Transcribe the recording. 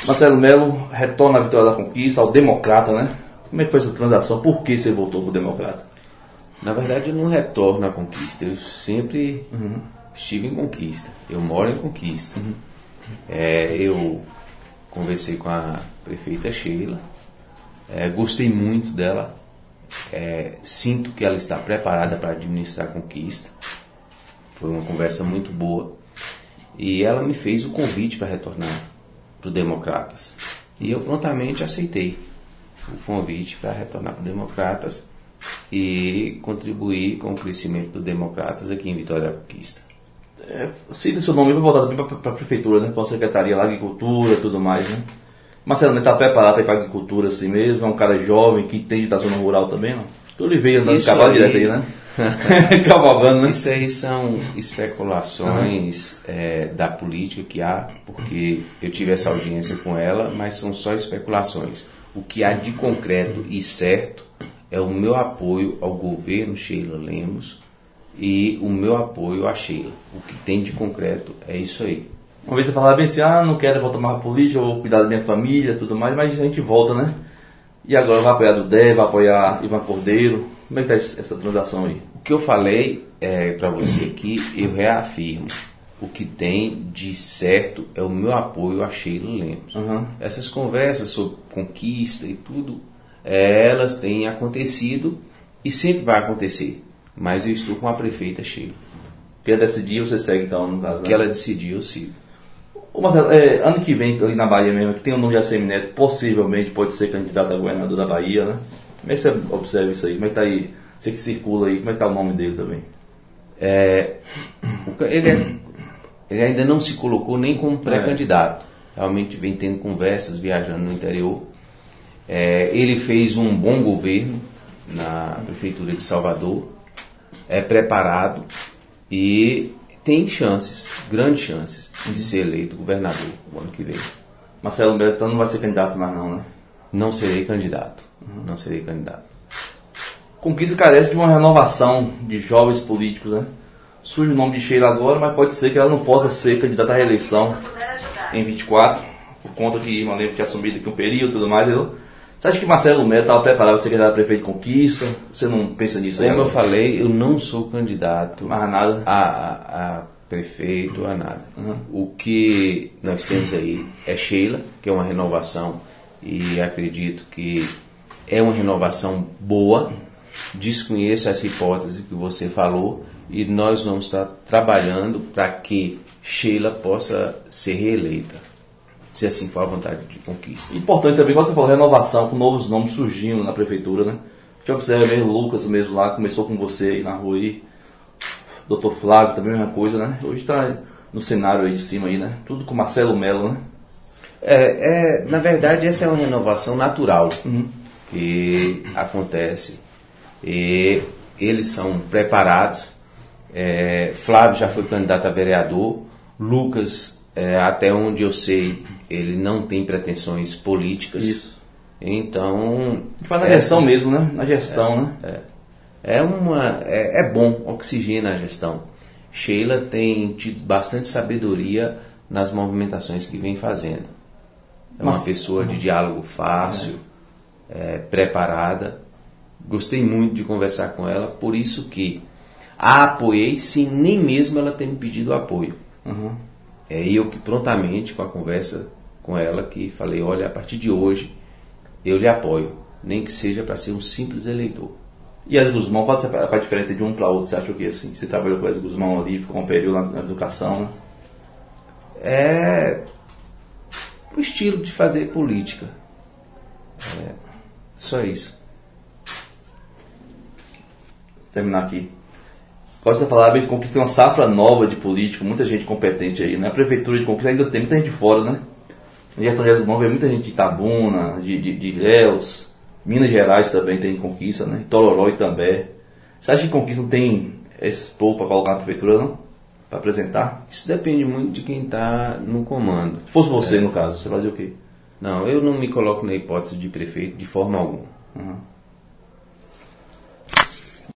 Marcelo Melo retorna à Vitória da Conquista, ao Democrata, né? Como é que foi essa transação? Por que você voltou para o Democrata? Na verdade, eu não retorno à Conquista. Eu sempre estive em Conquista. Eu moro em Conquista. Eu conversei com a prefeita Sheila. Gostei muito dela. Sinto que ela está preparada para administrar a Conquista. Foi uma conversa muito boa. E ela me fez o convite para retornar para o Democratas. E eu prontamente aceitei o convite para retornar para o Democratas e contribuir com o crescimento do Democratas aqui em Vitória da Conquista. Cita seu nome para voltar também para a prefeitura, né? Para a secretaria lá, agricultura e tudo mais, né? Marcelo, você está preparado para ir para a agricultura assim mesmo? É um cara jovem que entende da zona rural também, não? Tu lhe veio andando de cavalo direto aí, né? Cavalgando, né? Isso aí são especulações da política que há, porque eu tive essa audiência com ela, mas são só especulações. O que há de concreto e certo é o meu apoio ao governo Sheila Lemos e o meu apoio a Sheila. O que tem de concreto é isso aí. Uma vez você falava bem assim, não quero voltar mais para a política, vou cuidar da minha família e tudo mais, mas a gente volta, né? E agora vai apoiar Dudé, vai apoiar Ivan Cordeiro. Como é que está essa transação aí? O que eu falei para você aqui, eu reafirmo. O que tem de certo é o meu apoio a Sheila Lemos. Essas conversas sobre conquista e tudo, elas têm acontecido e sempre vai acontecer. Mas eu estou com a prefeita Sheila. Que ela decidir, você segue então, no caso, né? Que ela decidir, eu sigo. Ô Marcelo, ano que vem, ali na Bahia mesmo, que tem o nome de ACM Neto, possivelmente pode ser candidato a governador da Bahia, né? Como é que você observa isso aí? Como é que tá aí? Você que circula aí, como é que tá o nome dele também? Ele ainda não se colocou nem como pré-candidato. Realmente vem tendo conversas, viajando no interior. Ele fez um bom governo na Prefeitura de Salvador. É preparado e tem chances, grandes chances, de ser eleito governador no ano que vem. Marcelo Melo então não vai ser candidato mais não, né? Não serei candidato. Não serei candidato. Conquista carece de uma renovação de jovens políticos, né? Surge o nome de Sheila agora, mas pode ser que ela não possa ser candidata à reeleição em 24, por conta que uma lembro que assumiu daqui um período e tudo mais. Você acha que Marcelo Melo estava preparado para ser candidato a prefeito de Conquista? Você não pensa nisso aí? Como eu falei, eu não sou candidato nada. a prefeito, a nada. O que nós temos aí é Sheila, que é uma renovação, e acredito que é uma renovação boa. Desconheço essa hipótese que você falou e nós vamos estar trabalhando para que Sheila possa ser reeleita, se assim for a vontade de Conquista. Importante também, quando você falou renovação, com novos nomes surgindo na prefeitura, né? A gente observa mesmo o Lucas mesmo lá, começou com você aí na rua aí. Dr. Flávio também, a mesma coisa, né? Hoje está no cenário aí de cima aí, né? Tudo com Marcelo Melo, né? Na verdade, essa é uma renovação natural que acontece. E eles são preparados. Flávio já foi candidato a vereador. Lucas, até onde eu sei, ele não tem pretensões políticas. Isso. Então... Faz na gestão mesmo, né? Na gestão, né? É bom, oxigena a gestão. Sheila tem tido bastante sabedoria nas movimentações que vem fazendo. É uma pessoa de diálogo fácil, preparada. Gostei muito de conversar com ela, por isso que a apoiei sem nem mesmo ela ter me pedido apoio. Eu que prontamente, com a conversa com ela, que falei, olha, a partir de hoje eu lhe apoio, nem que seja para ser um simples eleitor. E as Guzmão, qual é a diferença de um para outro? Você acha que assim? Você trabalhou com as Guzmão ali, ficou um período na educação, né? É o estilo de fazer política. Só isso. Vou terminar aqui. Gosto de falar, a Conquista tem uma safra nova de político, muita gente competente aí, né? A prefeitura de Conquista ainda tem muita gente de fora, né? Na gestão de Guzmão vem muita gente de Itabuna, de Ilhéus, Minas Gerais também tem Conquista, né? Tororó e També. Você acha que Conquista não tem esse povo para colocar na prefeitura, não? Para apresentar? Isso depende muito de quem está no comando. Se fosse você, no caso, você fazia o quê? Não, eu não me coloco na hipótese de prefeito de forma alguma.